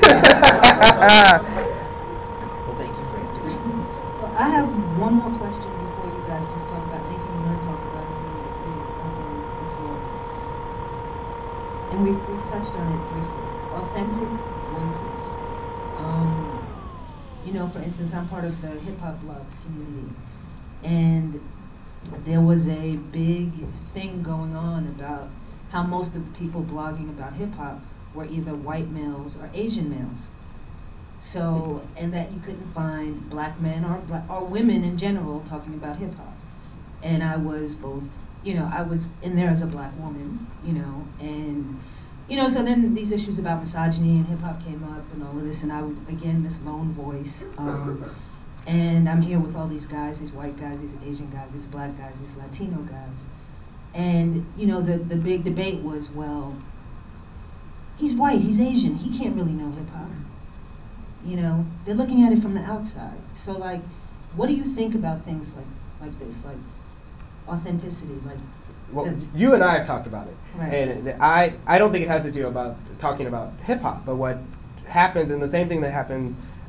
Speaker 3: Well, thank you for answering.
Speaker 2: Well, I have one more question before you guys just talk about anything you want to talk about. if you- if you open the floor. And we, we've touched on it briefly. Authentic voices. Um, you know, for instance, I'm part of the hip hop blogs community, and there was a big thing going on about how most of the people blogging about hip hop were either white males or Asian males. So, and that you couldn't find black men or black or women in general talking about hip hop. And I was both, you know, I was in there as a black woman, you know, and you know, so then these issues about misogyny and hip hop came up and all of this, and I would, again, this lone voice. Um, and I'm here with all these guys, these white guys, these Asian guys, these black guys, these Latino guys. And, you know, the, the big debate was, well, he's white, he's Asian, he can't really know hip hop. You know, they're looking at it from the outside. So, like, what do you think about things like, like this, like authenticity, like,
Speaker 4: Well,
Speaker 2: the-
Speaker 4: you and I have talked about it,
Speaker 2: Right.
Speaker 4: and it- I I don't think it has to do about talking about hip hop, but what happens, and the same thing that happens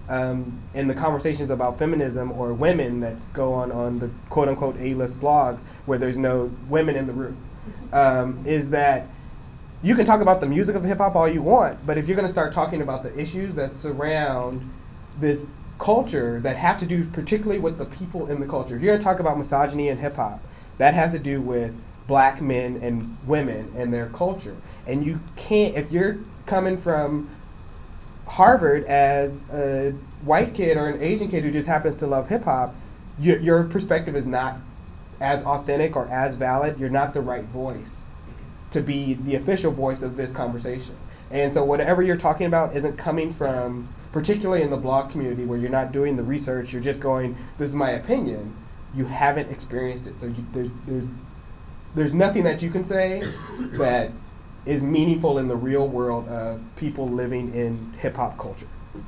Speaker 4: um, in the conversations about feminism or women that go on on the quote unquote A-list blogs where there's no women in the room, um, is that you can talk about the music of hip hop all you want, but if you're going to start talking about the issues that surround this culture that have to do particularly with the people in the culture, if you're going to talk about misogyny in hip hop, that has to do with black men and women and their culture. And you can't, if you're coming from Harvard as a white kid or an Asian kid who just happens to love hip hop, your, your perspective is not as authentic or as valid. You're not the right voice to be the official voice of this conversation. And so whatever you're talking about isn't coming from, particularly in the blog community where you're not doing the research, you're just going, this is my opinion. You haven't experienced it. So you, there, there's, there's nothing that you can say that is meaningful in the real world of people living in hip hop culture.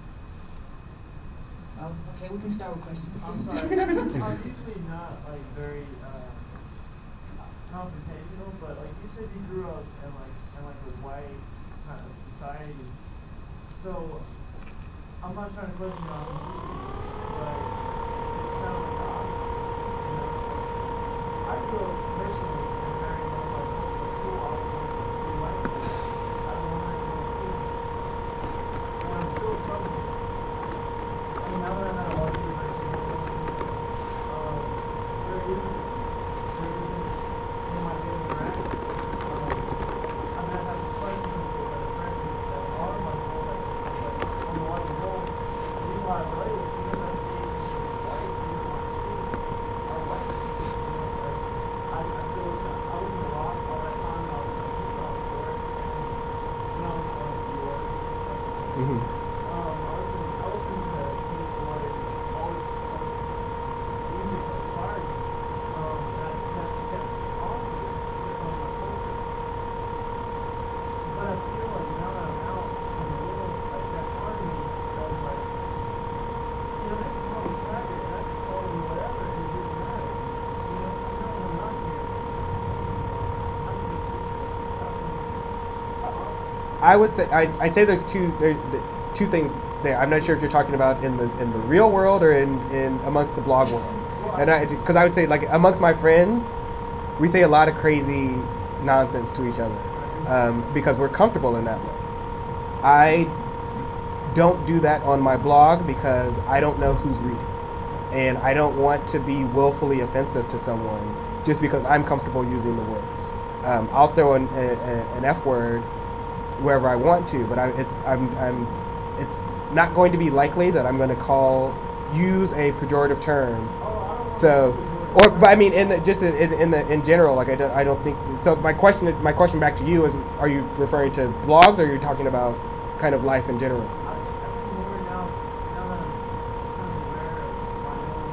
Speaker 2: Oh, okay, we can start with questions.
Speaker 6: I'm sorry. I'm usually not like very uh, confrontational, but like you said, you grew up in like in like a white kind of society. So I'm not trying to question your authenticity, but it's kind of like the opposite. You know, I grew up personally in a very much like a cool, awesome, free life. I don't want to go to and I'm still struggling. I mean, now that I'm at a larger university, um, there isn't, there isn't in my daily interaction. Um, I mean, I have questions with other friends that are my goal, like, like on the larger goal. The people I relate with, because I'm speaking white, the people I speak are white. You know, like, I, I still listen, I listen to rock all that time. I was like, hip hop at work, and when I was like, New York, like,
Speaker 4: Mm-hmm.
Speaker 6: Um, I listen, I listen to Pink Floyd, all this, all this music that inspired me, um, that, that kept on to it, kept on my culture. But I feel like now that I'm out in the world, like that part of me that was like, you know, they can tell me cracker, and I can call them whatever, and it didn't matter. You know, I know I'm not here. I'm here.
Speaker 4: I would say I I say there's two there, the, two things there. I'm not sure if you're talking about in the in the real world or in, in amongst the blog world. And I because I would say like amongst my friends, we say a lot of crazy nonsense to each other um, because we're comfortable in that way. I don't do that on my blog because I don't know who's reading, and I don't want to be willfully offensive to someone just because I'm comfortable using the words. Um, I'll throw an, a, a, an F word wherever I want to, but I, it's, I'm, I'm, it's not going to be likely that I'm going to call, use a pejorative term. So, or, but I mean, in the, just in, in, in the in general, like I don't, I don't think. So my question, my question back to you is: are you referring to blogs, or are you talking about kind of life in general?
Speaker 6: I think I think more now, now that I'm kind of aware of my own,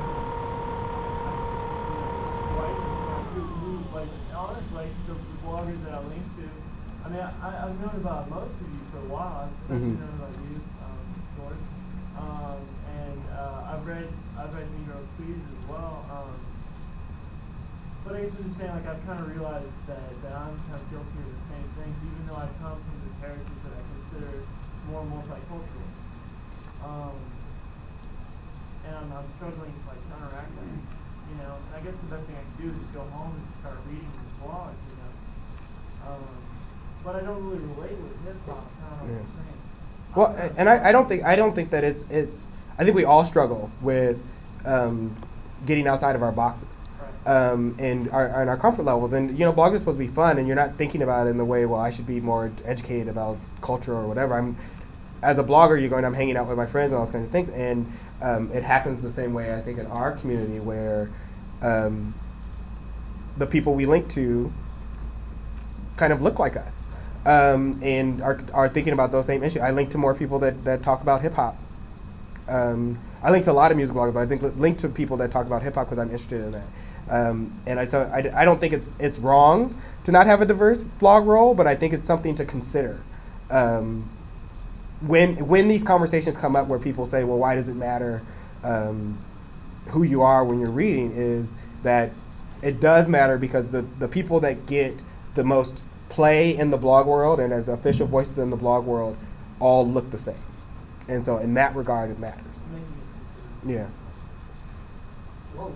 Speaker 6: like, you know, writings, like, who, who, like, honestly, like, the, the bloggers that I link to, I mean, I, I've known about most of you for a while, I've especially
Speaker 4: Mhm.
Speaker 6: known about you, um, George, um, and, uh, I've read, I've read Negro Tweeds as well, um, but I guess I'm just saying, like, I've kind of realized that, that I'm kind of guilty of the same things, even though I come from this heritage that I consider more multicultural. Um, and I'm, I'm struggling to, like, counteract that, you know. And I guess the best thing I can do is just go home and start reading these blogs, you know. Um, but I don't really relate with hip-hop, kind of like
Speaker 4: Yeah.
Speaker 6: you're saying.
Speaker 4: Well,
Speaker 6: I'm kinda-
Speaker 4: and I, I don't think I don't think that it's it's. I think we all struggle with um, getting outside of our boxes. Um, and our and our comfort levels, and you know, blogging is supposed to be fun, and you're not thinking about it in the way, well, I should be more educated about culture or whatever. I'm, as a blogger, you're going, I'm hanging out with my friends and all those kinds of things, and um, it happens the same way I think in our community where um, the people we link to kind of look like us, um, and are are thinking about those same issues. I link to more people that that talk about hip hop. Um, I link to a lot of music bloggers, but I think li- link to people that talk about hip hop because I'm interested in that. Um, and I, so I, d- I don't think it's it's wrong to not have a diverse blog role, but I think it's something to consider. Um, when when these conversations come up where people say, well, why does it matter um, who you are when you're reading, is that it does matter because the, the people that get the most play in the blog world and as official voices in the blog world all look the same. And so in that regard, it matters.
Speaker 6: making it considered.
Speaker 4: Yeah.
Speaker 7: Whoa.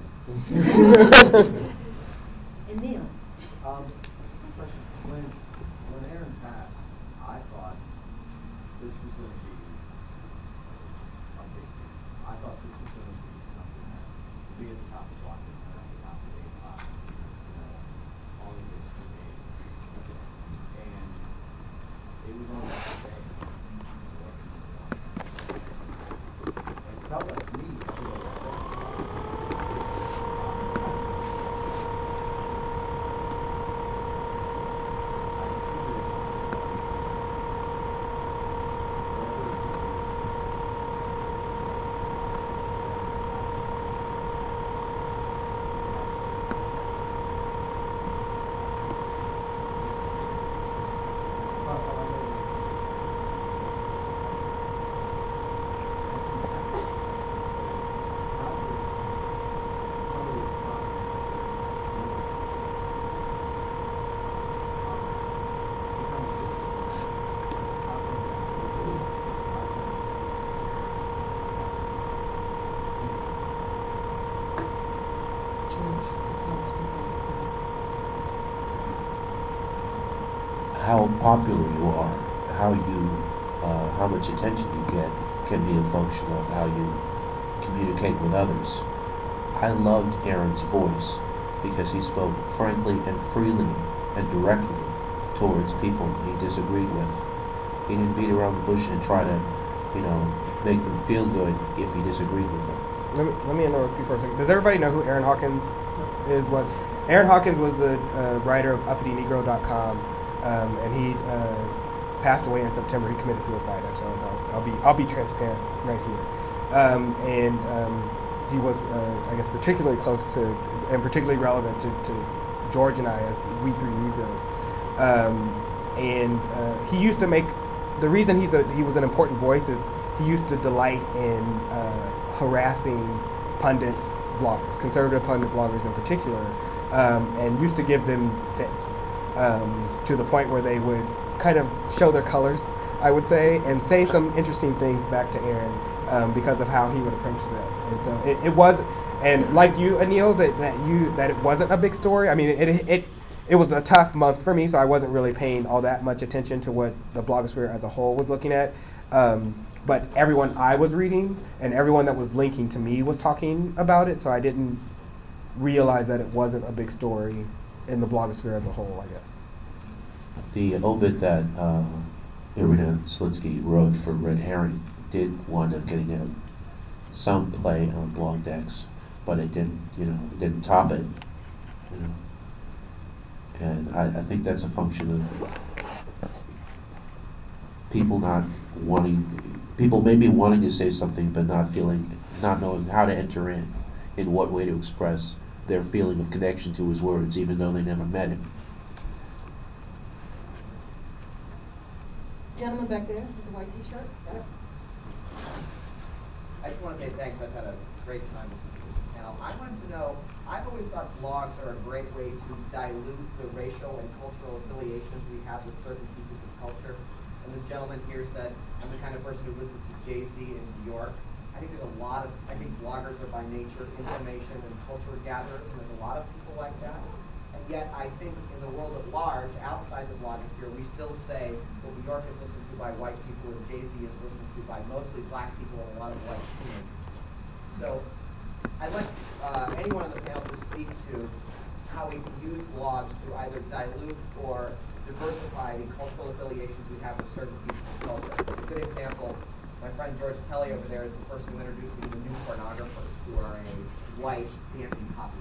Speaker 2: And Neil?
Speaker 7: Um, question, when, when Aaron passed, I thought this was gonna be a big thing. I thought this was gonna be something that would be at the top of block and at the top of eight five, you know, only this two days. And it was only a day. It wasn't a lot. It felt like me, I feel like
Speaker 5: How popular you are, how you, uh, how much attention you get can be a function of how you communicate with others. I loved Aaron's voice because he spoke frankly and freely and directly towards people he disagreed with. He didn't beat around the bush and try to, you know, make them feel good if he disagreed with them.
Speaker 4: Let me, let me interrupt you for a second. Does everybody know who Aaron Hawkins is? What Aaron Hawkins was the uh, writer of uppity negro dot com, um, and he uh, passed away in September. He committed suicide. Actually, I'll, I'll be I'll be transparent right here. Um, and um, he was, uh, I guess, particularly close to and particularly relevant to, to George and I as we three Negroes. Um, and uh, he used to make the reason he's a he was an important voice is he used to delight in uh, harassing pundit bloggers, conservative pundit bloggers in particular, um, and used to give them fits um, to the point where they would kind of show their colors, I would say, and say some interesting things back to Aaron um, because of how he would approach them. And so it, it was, and like you, Anil, that, that you that it wasn't a big story. I mean, it it. it It was a tough month for me, so I wasn't really paying all that much attention to what the blogosphere as a whole was looking at. Um, but everyone I was reading and everyone that was linking to me was talking about it, so I didn't realize that it wasn't a big story in the blogosphere as a whole, I guess.
Speaker 5: The obit that uh, Irina Slutsky wrote for Red Herring did wind up getting a, some play on blog decks, but it didn't, you know, it didn't top it, you know. And I, I think that's a function of people not wanting, people maybe wanting to say something but not feeling, not knowing how to enter in, in what way to express their feeling of connection to his words, even though they never met him.
Speaker 2: Gentleman back there with the white t-shirt.
Speaker 8: I just want to say thanks. I've had a great time with this panel. I wanted to know, I've always thought blogs are a great way to dilute the racial and cultural affiliations we have with certain pieces of culture. And this gentleman here said, I'm the kind of person who listens to Jay-Z in New York. I think there's a lot of, I think bloggers are by nature information and culture gatherers, and there's a lot of people like that. And yet I think in the world at large, outside the blogosphere, we still say, well, New York is listened to by white people and Jay-Z is listened to by mostly black people and a lot of white teenagers. So I'd like uh, anyone on the panel to speak to how we can use blogs to either dilute or diversify the cultural affiliations we have with certain pieces of culture. A good example, my friend George Kelly over there is the person who introduced me to the new pornographers, who are a white, dancing poppy.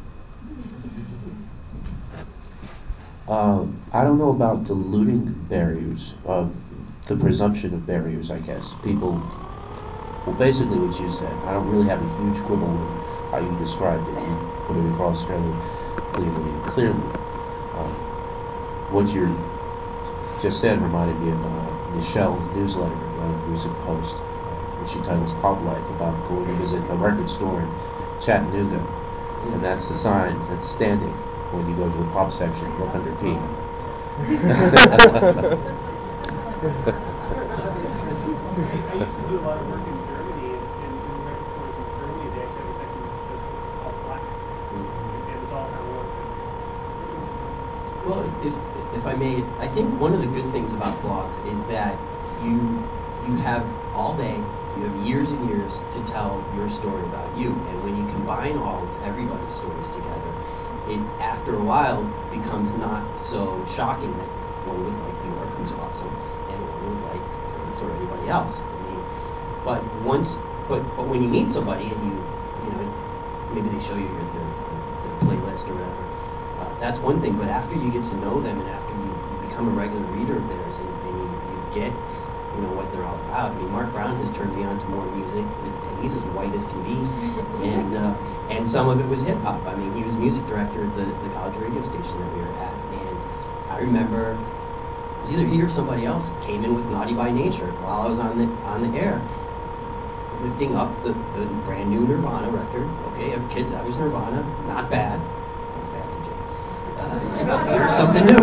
Speaker 5: Uh, I don't know about diluting barriers, uh, the presumption of barriers, I guess. People, well, basically what you said. I don't really have a huge quibble with how you described it. You put it across fairly clearly. Clearly, um, what you just said reminded me of uh, Michelle's newsletter, a recent post, uh, which she titles "Pop Life," about going to visit a record store in Chattanooga, and that's the sign that's standing when you go to the pop section. Look under P.
Speaker 6: I used to do a lot of work in Germany, and, and in the United
Speaker 3: Well, if, if I may, I think one of the good things about blogs is that you, you have all day, you have years and years to tell your story about you. And when you combine all of everybody's stories together, it, after a while, becomes not so shocking that one would like New York, who's awesome, and one would like Prince or anybody else. I mean, but once, but, but when you meet somebody and you, you know, maybe they show you your, their, their playlist or whatever, uh, that's one thing. But after you get to know them and after you, you become a regular reader of theirs and, and you, you get, you know, what they're all about. I mean, Mark Brown has turned me on to more music, and he's as white as can be, and uh, and some of it was hip hop. I mean, he was music director at the, the college radio station that we were at, and I remember it was either he or somebody else came in with Naughty by Nature while I was on the on the air, lifting up the, the brand new Nirvana record. Okay, kids, that was Nirvana, not bad. That was bad, D J. Uh, here's something new.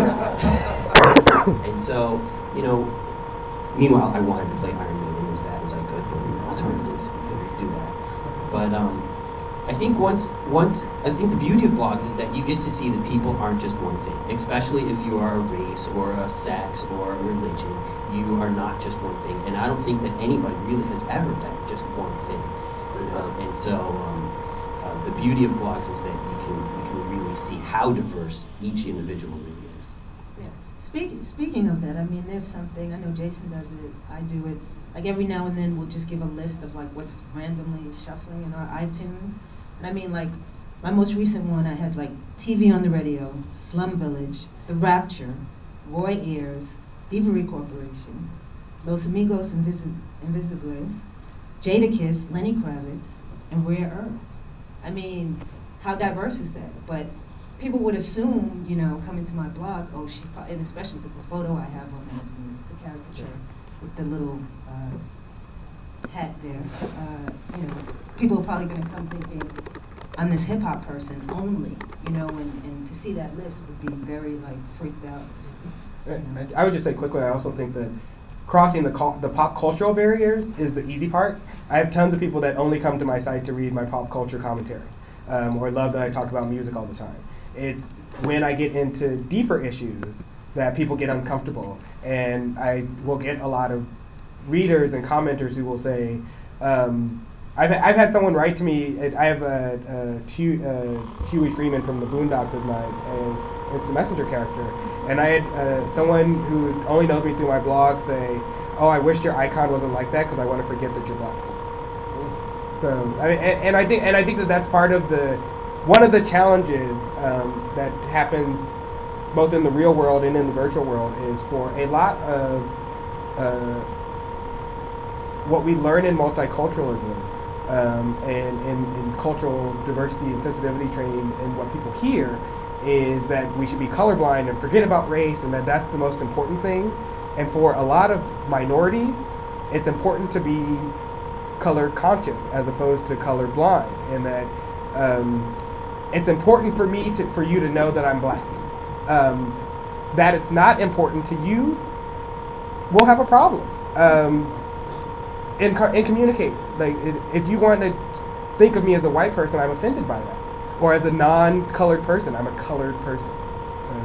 Speaker 3: And so, you know. Meanwhile, I wanted to play Iron Maiden as bad as I could, but we were alternative. We couldn't do that. But um, I think once, once I think the beauty of blogs is that you get to see that people aren't just one thing. Especially if you are a race or a sex or a religion, you are not just one thing. And I don't think that anybody really has ever been just one thing. You know? And so um, uh, the beauty of blogs is that you can you can really see how diverse each individual really is.
Speaker 2: Speaking speaking of that, I mean, there's something, I know Jason does it, I do it, like every now and then we'll just give a list of like what's randomly shuffling in our iTunes. And I mean, like, my most recent one, I had like T V on the Radio, Slum Village, The Rapture, Roy Ayers, Thievery Corporation, Los Amigos Invisi- Invisibles, Jadakiss, Lenny Kravitz, and Rare Earth. I mean, how diverse is that? But people would assume, you know, coming to my blog, oh, she's probably, and especially with the photo I have on there, the caricature with the little uh, hat there. Uh, you know, people are probably going to come thinking I'm this hip hop person only, you know, and, and to see that list would be very like freaked out. You know?
Speaker 4: I would just say quickly, I also think that crossing the cul- the pop cultural barriers is the easy part. I have tons of people that only come to my site to read my pop culture commentary, um, or love that I talk about music all the time. It's when I get into deeper issues that people get uncomfortable, and I will get a lot of readers and commenters who will say, um, I've, I've had someone write to me, I have a, a Hugh, uh, Huey Freeman from the Boondocks as my uh, instant messenger character, and I had uh, someone who only knows me through my blog say, oh, I wish your icon wasn't like that because I want to forget that you're black. So, I mean, and, and I think, and I think that that's part of the, one of the challenges um, that happens both in the real world and in the virtual world is for a lot of uh, what we learn in multiculturalism um, and in cultural diversity and sensitivity training, and what people hear is that we should be colorblind and forget about race, and that that's the most important thing. And for a lot of minorities, it's important to be color conscious as opposed to color blind, and that um, it's important for me to for you to know that I'm black. Um, that it's not important to you, we'll have a problem. Um, in, co- in communicating, like it, if you want to think of me as a white person, I'm offended by that, or as a non-colored person, I'm a colored person. So,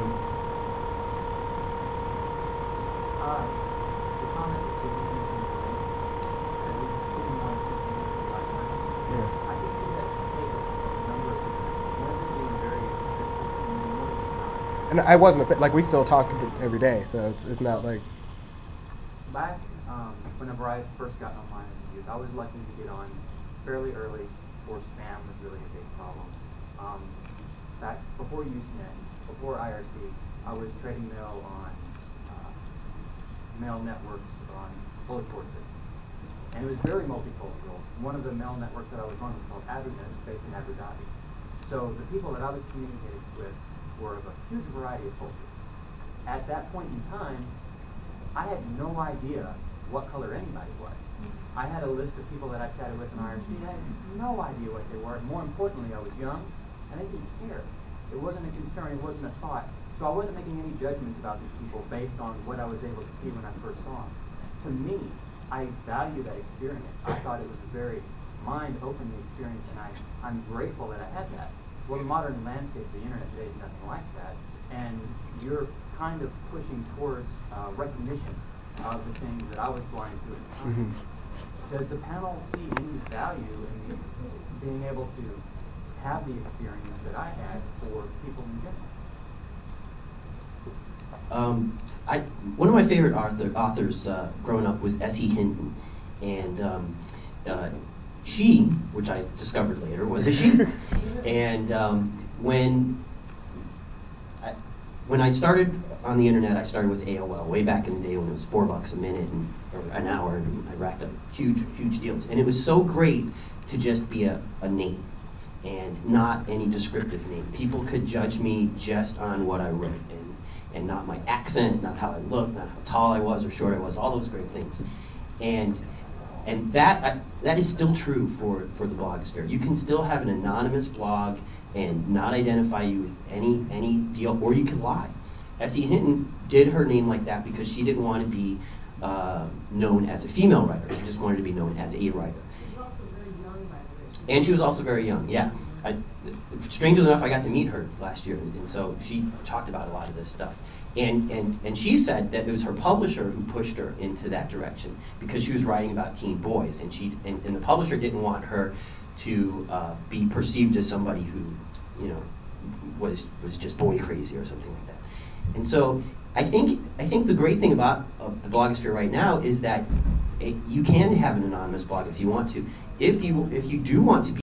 Speaker 7: Uh, the comment that you made, that we didn't want to think of black women.
Speaker 4: yeah.
Speaker 7: I can see that take a number of people, women being very offensive and then women not.
Speaker 4: And I wasn't offended. Like we still talk every day, so it's it's not like.
Speaker 9: Back um, whenever I first got online as a youth, I was lucky to get on fairly early before spam was really a big problem. Um, back before Usenet, before I R C, I was trading mail on uh, mail networks on bullet board systems. And it was very multicultural. One of the mail networks that I was on was called Abunet, based in Abu Dhabi. So the people that I was communicating with were of a huge variety of cultures. At that point in time, I had no idea what color anybody was. I had a list of people that I chatted with in I R C. I had no idea what they were. More importantly, I was young, and I didn't care. It wasn't a concern. It wasn't a thought. So I wasn't making any judgments about these people based on what I was able to see when I first saw them. To me, I value that experience. I thought it was a very mind-opening experience, and I, I'm grateful that I had that. Well, the modern landscape of the internet today is nothing like that. and you're kind of pushing towards uh, recognition of the things that I was going to encounter.
Speaker 4: Mhm.
Speaker 9: Does the panel see any value in being able to have the experience that I had for people in general?
Speaker 3: Um, I, one of my favorite author, authors uh, growing up was S E Hinton, and um, uh, she, which I discovered later, was a she. And um, when I, when I started on the internet, I started with A O L way back in the day when it was four bucks a minute and or an hour, and I racked up huge, huge deals. And it was so great to just be a, a name and not any descriptive name. People could judge me just on what I wrote, and, and not my accent, not how I looked, not how tall I was or short I was, all those great things. And and that I, that is still true for, for the blogosphere. You can still have an anonymous blog and not identify you with any any deal, or you can lie. S E Hinton did her name like that because she didn't want to be uh, known as a female writer. She just wanted to be known as a writer.
Speaker 10: She's also very young, by the way.
Speaker 3: And she was also very young, yeah. I, strangely enough, I got to meet her last year, and, and so she talked about a lot of this stuff. And, and, and she said that it was her publisher who pushed her into that direction because she was writing about teen boys, and, she, and, and the publisher didn't want her to uh, be perceived as somebody who, you know, was, was just boy crazy or something like that. And so I think, I think the great thing about uh, the blogosphere right now is that it, you can have an anonymous blog if you want to. If you, if you do want to be